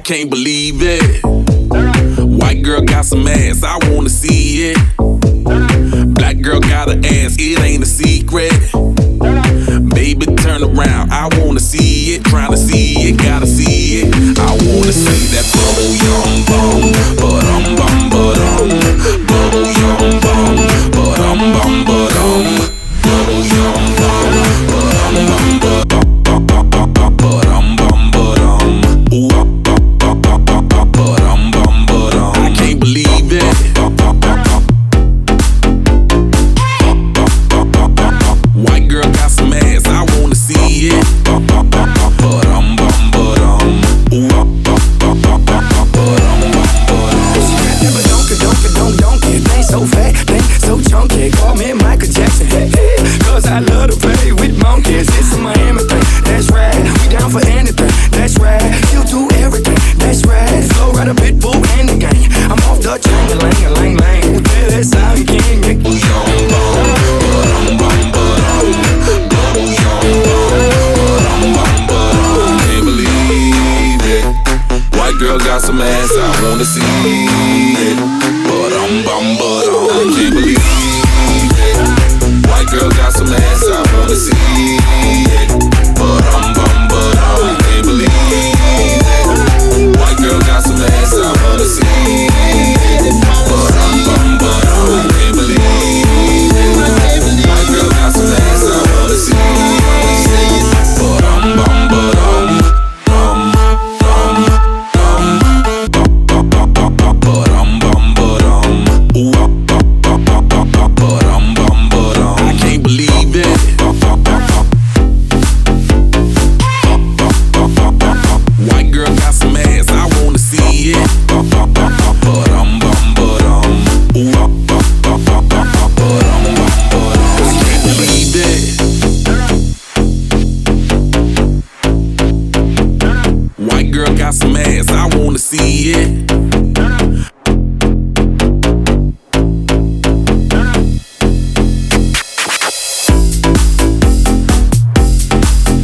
can't believe it. White girl got some ass, I wanna see it. Black girl got an ass, it ain't a secret. Baby, turn around, I wanna see it. Tryna see it, gotta see it. I wanna see that bubble yum bum, ba-dum bum ba-dum. Bubble yum bum, ba-dum bum ba-dum. Bubble yum bum, ba-dum bum ba-dum. Ba-dum bum ba-dum. Ooh, ba-dum bum ba-dum. I can't believe it. White girl got some ass, I wanna see it. Ba-dum bum ba-dum. Ooh, ba-dum bum ba-dum. Never don't get things so fat, things so chunky. Call me Michael Jackson, hey, hey, cause I love to play with monkeys. It's a Miami thing, that's right. We down for anything, that's right. You do everything, that's right. Flow right a pit bull and the gang. I'm off the chain, lang. Play that sound, you can't make me Bubble yum bum, ba-dum bum ba-dum. Bubble yum bum, ba-dum bum ba-dum. Can't believe it. White girl got some ass, I wanna see it. Ba-dum bum ba-dum. I can't believe it. White girl got some ass, I wanna see it. Ba-dum bum ba-dum. I can't believe it. White girl got some ass, I wanna see it. Ba-dum bum ba-dum. I can't believe it. White girl got some ass, I wanna see it. Ba-dum bum ba-dum. Ba-dum bum ba-dum. Ooh, ba-dum bum ba-dum. I can't believe it. White girl got some ass, I wanna see it. Ba-dum bum ba-dum. Ooh, ba-dum bum ba-dum. I can't believe it. White girl got some ass, I wanna see it.